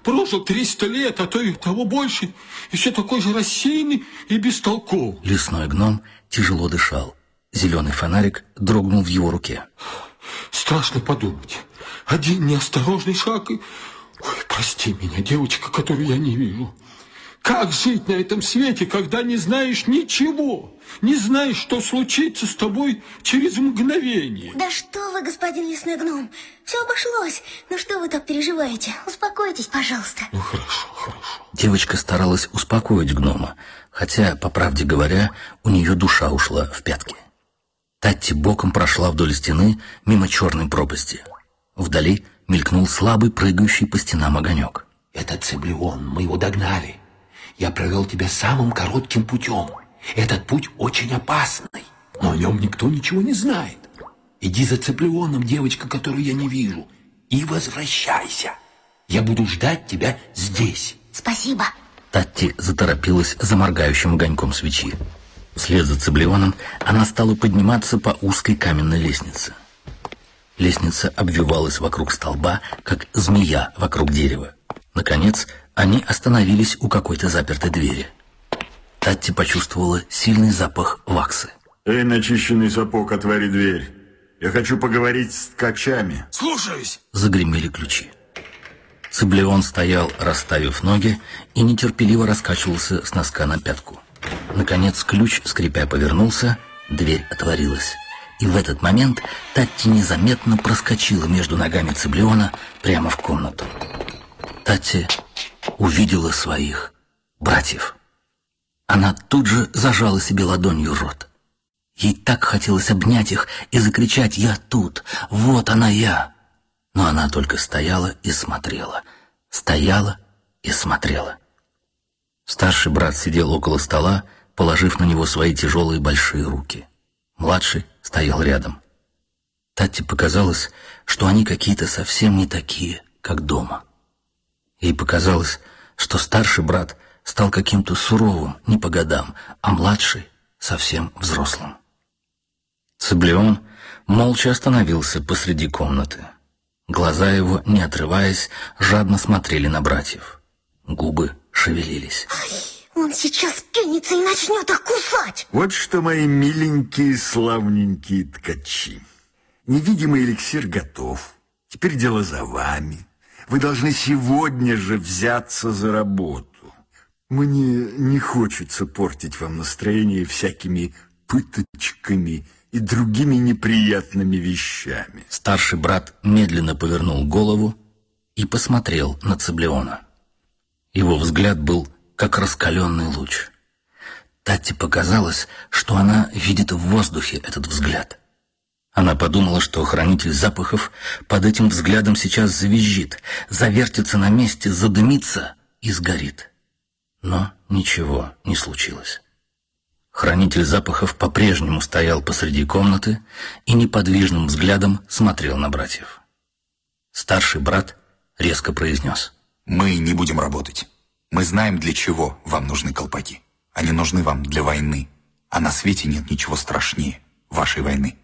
прожил 300 лет, а то и того больше, и все такой же рассеянный и бестолковый. Лесной гном тяжело дышал. Зеленый фонарик дрогнул в его руке. Страшно подумать. Один неосторожный шаг и... Ой, прости меня, девочка, которую я не вижу. Как жить на этом свете, когда не знаешь ничего? Не знаешь, что случится с тобой через мгновение? Да что вы, господин лесной гном, все обошлось. Ну что вы так переживаете? Успокойтесь, пожалуйста. Ну хорошо, хорошо. Девочка старалась успокоить гнома, хотя, по правде говоря, у нее душа ушла в пятки. Татти боком прошла вдоль стены мимо черной пропасти. Вдали мелькнул слабый, прыгающий по стенам огонек. Это Цеблион, мы его догнали. Я провел тебя самым коротким путем. Этот путь очень опасный, но о нем никто ничего не знает. Иди за Цеблионом, девочка, которую я не вижу, и возвращайся. Я буду ждать тебя здесь. Спасибо. Татти заторопилась за моргающим огоньком свечи. Вслед за Цеблионом она стала подниматься по узкой каменной лестнице. Лестница обвивалась вокруг столба, как змея вокруг дерева. Наконец, они остановились у какой-то запертой двери. Татти почувствовала сильный запах ваксы. Эй, начищенный сапог, отвори дверь. Я хочу поговорить с ткачами. Слушаюсь. Загремели ключи. Цеблион стоял, расставив ноги, и нетерпеливо раскачивался с носка на пятку. Наконец ключ, скрипя, повернулся, дверь отворилась. И в этот момент Татти незаметно проскочила между ногами Цеблиона прямо в комнату. Татти увидела своих братьев. Она тут же зажала себе ладонью рот. Ей так хотелось обнять их и закричать: «Я тут! Вот она я!» Но она только стояла и смотрела. Стояла и смотрела. Старший брат сидел около стола, положив на него свои тяжелые большие руки. Младший стоял рядом. Татти показалось, что они какие-то совсем не такие, как дома. Ей показалось, что старший брат стал каким-то суровым не по годам, а младший совсем взрослым. Цеблион молча остановился посреди комнаты. Глаза его, не отрываясь, жадно смотрели на братьев. Губы шевелились. Он сейчас пенится и начнет их кусать. Вот что, мои миленькие, славненькие ткачи. Невидимый эликсир готов. Теперь дело за вами. Вы должны сегодня же взяться за работу. Мне не хочется портить вам настроение всякими пыточками и другими неприятными вещами. Старший брат медленно повернул голову и посмотрел на Цеблиона. Его взгляд был как раскаленный луч. Татти показалось, что она видит в воздухе этот взгляд. Она подумала, что хранитель запахов под этим взглядом сейчас завизжит, завертится на месте, задымится и сгорит. Но ничего не случилось. Хранитель запахов по-прежнему стоял посреди комнаты и неподвижным взглядом смотрел на братьев. Старший брат резко произнес: «Мы не будем работать. Мы знаем, для чего вам нужны колпаки. Они нужны вам для войны. А на свете нет ничего страшнее вашей войны».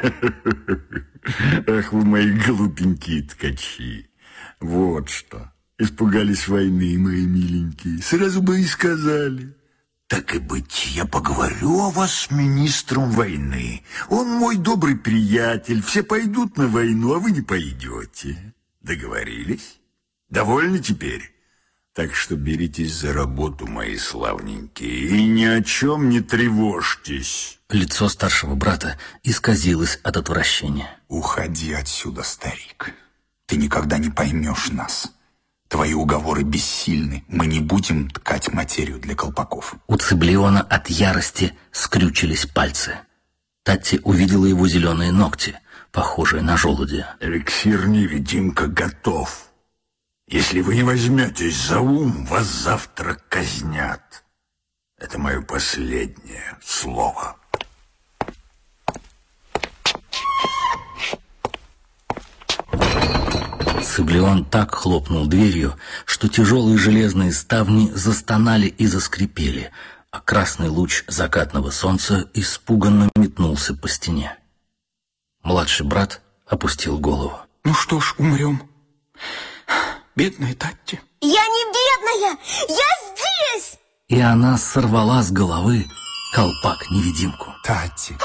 Ах вы мои глупенькие ткачи. Вот что. Испугались войны, мои миленькие. Сразу бы и сказали. Так и быть, я поговорю о вас с министром войны. Он мой добрый приятель. Все пойдут на войну, а вы не пойдете. Договорились? Довольны теперь? Так что беритесь за работу, мои славненькие, и ни о чем не тревожьтесь. Лицо старшего брата исказилось от отвращения. «Уходи отсюда, старик. Ты никогда не поймешь нас. Твои уговоры бессильны. Мы не будем ткать материю для колпаков». У Цеблиона от ярости скрючились пальцы. Татти увидела его зеленые ногти, похожие на желудя. Эликсир-невидимка готов. Если вы не возьметесь за ум, вас завтра казнят. Это мое последнее слово. Цеблион так хлопнул дверью, что тяжелые железные ставни застонали и заскрипели, а красный луч закатного солнца испуганно метнулся по стене. Младший брат опустил голову. Ну что ж, умрем. Бедная Татти. Я не бедная! Я здесь! И она сорвала с головы колпак-невидимку. Татти.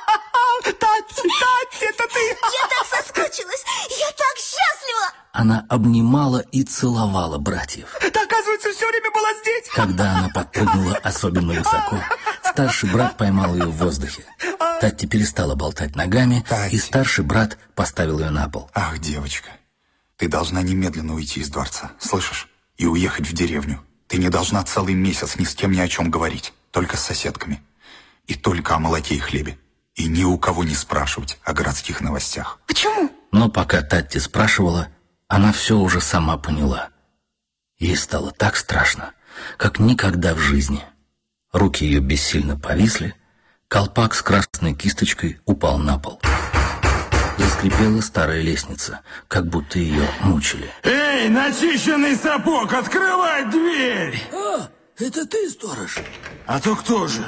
Татти, это ты! Я так соскучилась! Я так счастлива! Она обнимала и целовала братьев. Ты, оказывается, все время была здесь. Когда она подпрыгнула особенно высоко, старший брат поймал ее в воздухе. Татти перестала болтать ногами, Татти. и старший брат поставил ее на пол. Ах, девочка, ты должна немедленно уйти из дворца, слышишь? И уехать в деревню. Ты не должна целый месяц ни с кем ни о чем говорить, только с соседками. И только о молоке и хлебе. И ни у кого не спрашивать о городских новостях. Почему? Но пока Татти спрашивала, она все уже сама поняла. Ей стало так страшно, как никогда в жизни. Руки ее бессильно повисли, колпак с красной кисточкой упал на пол. Заскрипела старая лестница, как будто ее мучили. Эй, начищенный сапог, открывай дверь! А, это ты, сторож? А то кто же?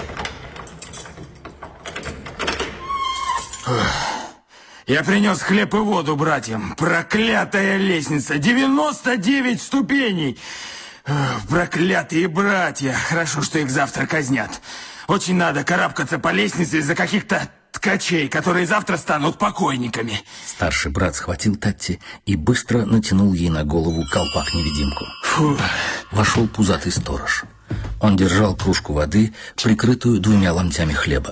Я принес хлеб и воду братьям. Проклятая лестница, 99 ступеней. Проклятые братья. Хорошо, что их завтра казнят. Очень надо карабкаться по лестнице из-за каких-то ткачей, которые завтра станут покойниками. Старший брат схватил Татти и быстро натянул ей на голову колпак-невидимку. Вошел пузатый сторож. Он держал кружку воды, прикрытую 2 ломтями хлеба.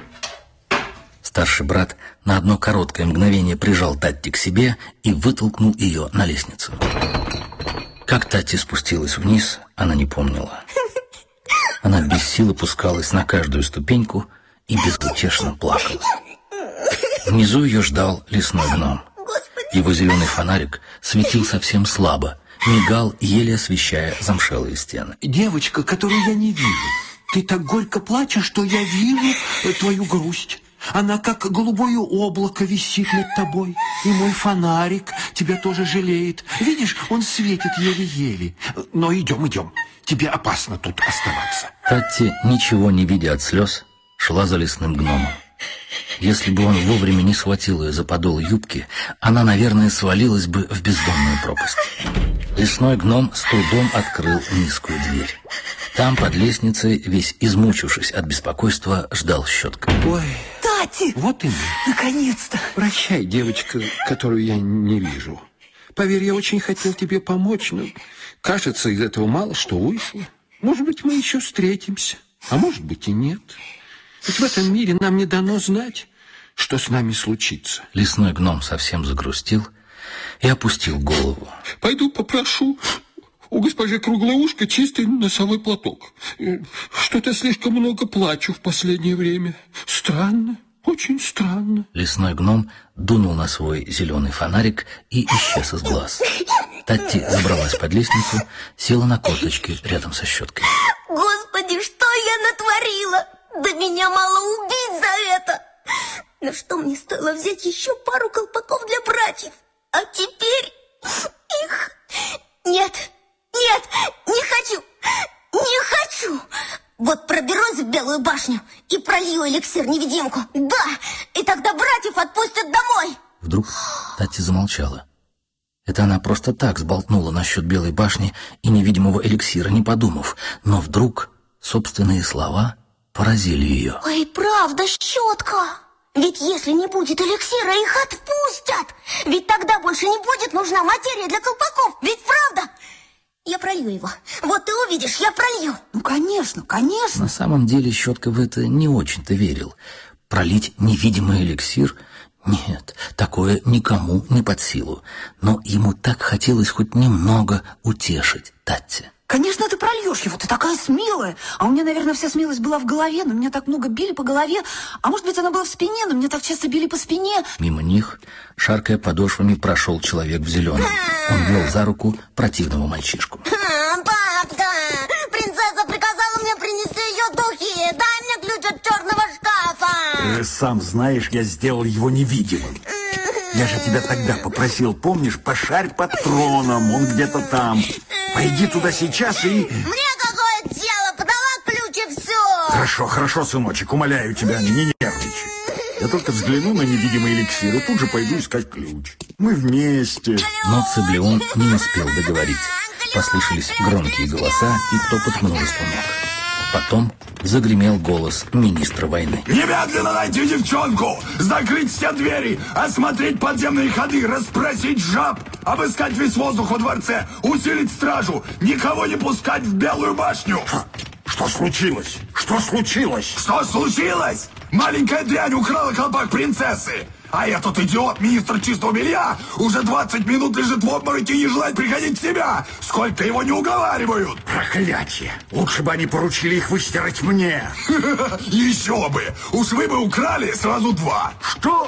Старший брат на одно короткое мгновение прижал Татти к себе и вытолкнул ее на лестницу. Как Татти спустилась вниз, она не помнила. Она без сил опускалась на каждую ступеньку и безутешно плакала. Внизу ее ждал лесной гном. Его зеленый фонарик светил совсем слабо, мигал, еле освещая замшелые стены. Девочка, которую я не вижу, ты так горько плачешь, что я вижу твою грусть. Она как голубое облако висит над тобой. И мой фонарик тебя тоже жалеет. Видишь, он светит еле-еле. Но идем. Тебе опасно тут оставаться. Татти, ничего не видя от слез, шла за лесным гномом. Если бы он вовремя не схватил ее за подол юбки, она, наверное, свалилась бы в бездонную пропасть. Лесной гном с трудом открыл низкую дверь. Там, под лестницей, весь измучившись от беспокойства, ждал щетка. Ой, Татти! вот и мы. Наконец-то! Прощай, девочка, которую я не вижу. Поверь, я очень хотел тебе помочь, но, кажется, из этого мало что вышло. Может быть, мы еще встретимся, а может быть и нет. Ведь в этом мире нам не дано знать, что с нами случится. Лесной гном совсем загрустил и опустил голову. Пойду попрошу у госпожи Круглоушка чистый носовой платок. Что-то слишком много плачу в последнее время. Странно, очень странно. Лесной гном дунул на свой зеленый фонарик и исчез из глаз. Татти забралась под лестницу, села на корточки рядом со щеткой. Господи, что я натворила? Да меня мало убить за это! Но что мне стоило взять еще пару колпаков для братьев? А теперь их... Нет, не хочу! Вот проберусь в Белую башню и пролью эликсир-невидимку. Да, и тогда братьев отпустят домой. Вдруг Татти замолчала. Это она просто так сболтнула насчет Белой башни и невидимого эликсира, не подумав. Но вдруг собственные слова поразили ее. Ой, правда, щетка. Ведь если не будет эликсира, их отпустят. Ведь тогда больше не будет нужна материя для колпаков. Ведь правда? Я пролью его. Вот ты увидишь, я пролью. Ну, конечно. На самом деле щетка в это не очень-то верил. Пролить невидимый эликсир? Нет, такое никому не под силу. Но ему так хотелось хоть немного утешить Татти. Конечно, ты прольешь его, ты такая смелая. А у меня, наверное, вся смелость была в голове, но меня так много били по голове. А может быть, она была в спине, но меня так часто били по спине. Мимо них, шаркая подошвами, прошел человек в зеленом. Он вел за руку противного мальчишку. Папка, принцесса приказала мне принести ее духи. Дай мне ключ от черного шкафа. Ты сам знаешь, я сделал его невидимым. Я же тебя тогда попросил, помнишь, пошарь под троном, он где-то там. Пойди туда сейчас и... Мне какое дело? Подала ключ и все. Хорошо, сыночек, умоляю тебя, не нервничай. Я только взгляну на невидимый эликсир и тут же пойду искать ключ. Мы вместе. Но Цеблеон не успел договорить. Послышались громкие голоса и топот множества ног. Потом загремел голос министра войны. Немедленно найти девчонку, закрыть все двери, осмотреть подземные ходы, расспросить жаб, обыскать весь воздух во дворце, усилить стражу, никого не пускать в Белую башню. Что случилось? Что случилось? Что случилось? Маленькая дрянь украла колпак принцессы. А этот идиот, министр чистого белья, уже 20 минут лежит в обмороке и не желает приходить в себя. Сколько его не уговаривают. Проклятие. Лучше бы они поручили их выстирать мне. Еще бы. Уж вы бы украли сразу 2. Что?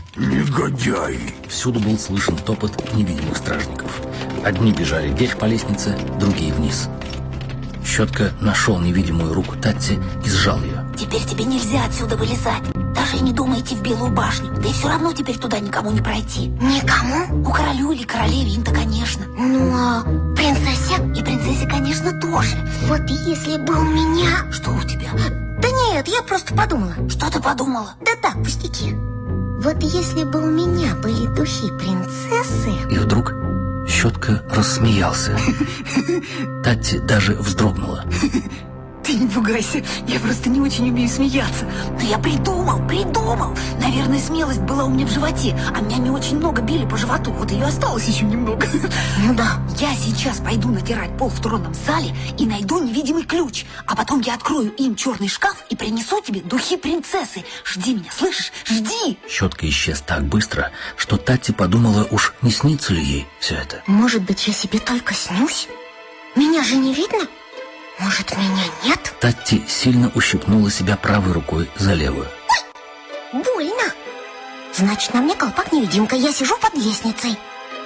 Негодяи. Всюду был слышен топот невидимых стражников. Одни бежали вверх по лестнице, другие вниз. Щетка нашел невидимую руку Татти и сжал ее. Теперь тебе нельзя отсюда вылезать. Даже не думай идти в Белую башню. Да и все равно теперь туда никому не пройти. Никому? У королю или королеве им-то, конечно. Ну, а принцессе? И принцессе, конечно, тоже. Вот если бы у меня... Что у тебя? Да нет, я просто подумала. Что ты подумала? Да так, пустяки. Вот если бы у меня были духи принцессы... И вдруг Щетка рассмеялся. Татти даже вздрогнула. Ты не пугайся, я просто не очень умею смеяться. Но я придумал. Наверное, смелость была у меня в животе, а меня не очень много били по животу. Вот ее осталось еще немного. Ну да. Я сейчас пойду натирать пол в тронном зале и найду невидимый ключ. А потом я открою им черный шкаф и принесу тебе духи принцессы. Жди меня, слышишь? Жди! Щетка исчез так быстро, что Татти подумала, уж не снится ли ей все это. Может быть, я себе только снюсь? Меня же не видно? Может, меня нет? Татти сильно ущипнула себя правой рукой за левую. Ой, больно. Значит, на мне колпак-невидимка. Я сижу под лестницей.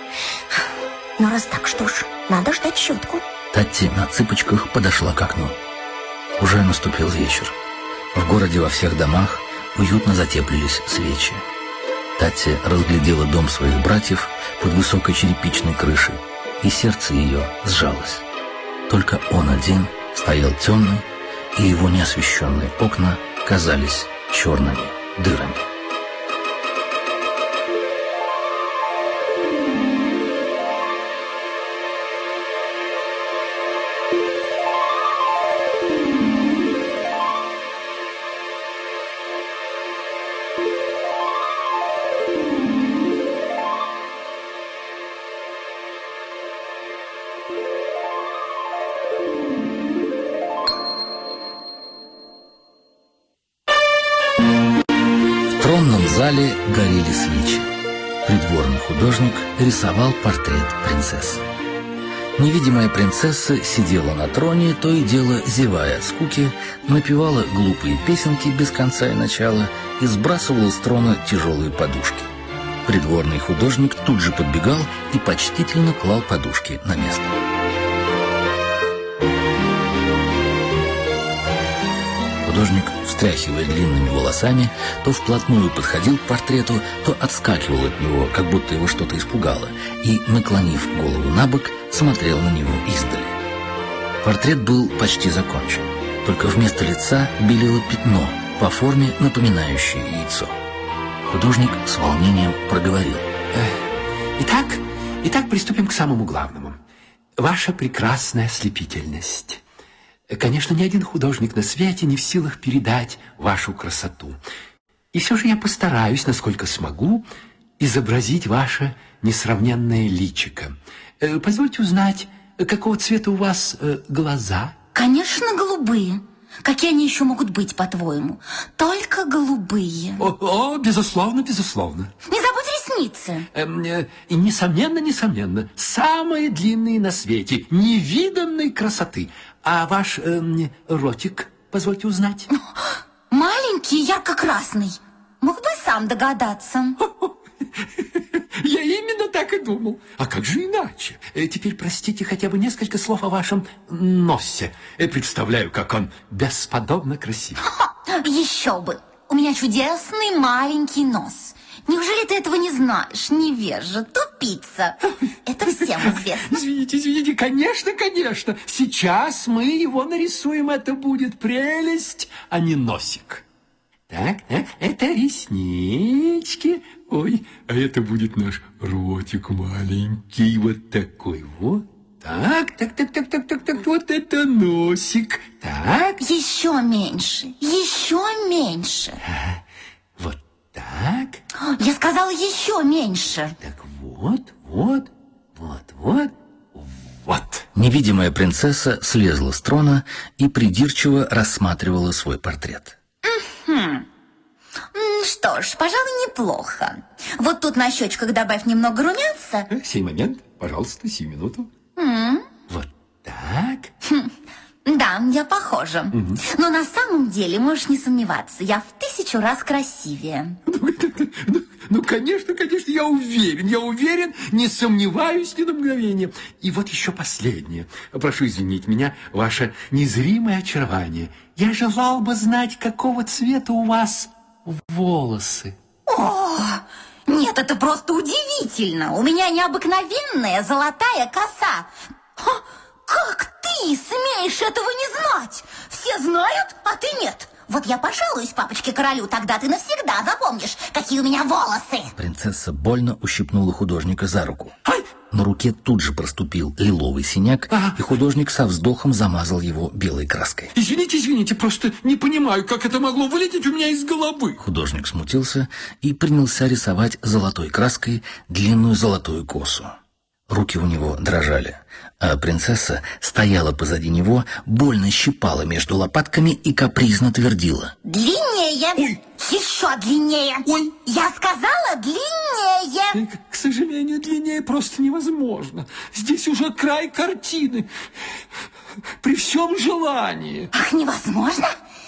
Ну, раз так, что ж, надо ждать Щетку. Татти на цыпочках подошла к окну. Уже наступил вечер. В городе во всех домах уютно затеплились свечи. Татти разглядела дом своих братьев под высокой черепичной крышей, и сердце ее сжалось. Только он один стоял темный, и его неосвещенные окна казались черными дырами. В зале горели свечи. Придворный художник рисовал портрет принцессы. Невидимая принцесса сидела на троне, то и дело зевая от скуки, напевала глупые песенки без конца и начала и сбрасывала с трона тяжелые подушки. Придворный художник тут же подбегал и почтительно клал подушки на место. Художник, встряхивая длинными волосами, то вплотную подходил к портрету, то отскакивал от него, как будто его что-то испугало, и, наклонив голову на бок, смотрел на него издали. Портрет был почти закончен, только вместо лица белело пятно, по форме напоминающее яйцо. Художник с волнением проговорил. Итак, приступим к самому главному. Ваша прекрасная ослепительность. Конечно, ни один художник на свете не в силах передать вашу красоту. И все же я постараюсь, насколько смогу, изобразить ваше несравненное личико. Позвольте узнать, какого цвета у вас глаза? Конечно, голубые. Какие они еще могут быть, по-твоему? Только голубые. О, безусловно, безусловно. Не забудь ресницы. И несомненно, самые длинные на свете, невиданной красоты. А ваш ротик, позвольте узнать? Маленький, ярко-красный. Мог бы сам догадаться. Я именно так и думал. А как же иначе? Теперь простите хотя бы несколько слов о вашем носе. Представляю, как он бесподобно красив. Еще бы. У меня чудесный маленький нос. Неужели ты этого не знаешь, невежа, тупица? Это всем известно. Извините, конечно. Сейчас мы его нарисуем, это будет прелесть, а не носик. Так, это реснички. Ой, а это будет наш ротик маленький, вот такой вот. Так, вот это носик. Так. Еще меньше, еще меньше. Вот так. Я сказала еще меньше. Так вот. Невидимая принцесса слезла с трона и придирчиво рассматривала свой портрет. Что ж, пожалуй, неплохо. Вот тут на щечках добавь немного румянца. Сей момент, пожалуйста, сию минуту. Вот так. Да, я похожа. Но на самом деле, можешь не сомневаться, я в 1000 раз красивее. Ну, конечно, я уверен, не сомневаюсь ни на мгновение. И вот еще последнее. Прошу извинить меня, ваше незримое очарование. Я желал бы знать, какого цвета у вас волосы. О, нет, это просто удивительно. У меня необыкновенная золотая коса. Как ты смеешь этого не знать? Все знают, а ты нет. Вот я пожалуюсь папочке-королю, тогда ты навсегда запомнишь, какие у меня волосы. Принцесса больно ущипнула художника за руку. На руке тут же проступил лиловый синяк, и художник со вздохом замазал его белой краской. Извините, просто не понимаю, как это могло вылететь у меня из головы. Художник смутился и принялся рисовать золотой краской длинную золотую косу. Руки у него дрожали, а принцесса стояла позади него, больно щипала между лопатками и капризно твердила. Длиннее! Ой. Еще длиннее! Ой. Я сказала длиннее! К сожалению, длиннее просто невозможно. Здесь уже край картины. При всем желании. Ах, невозможно?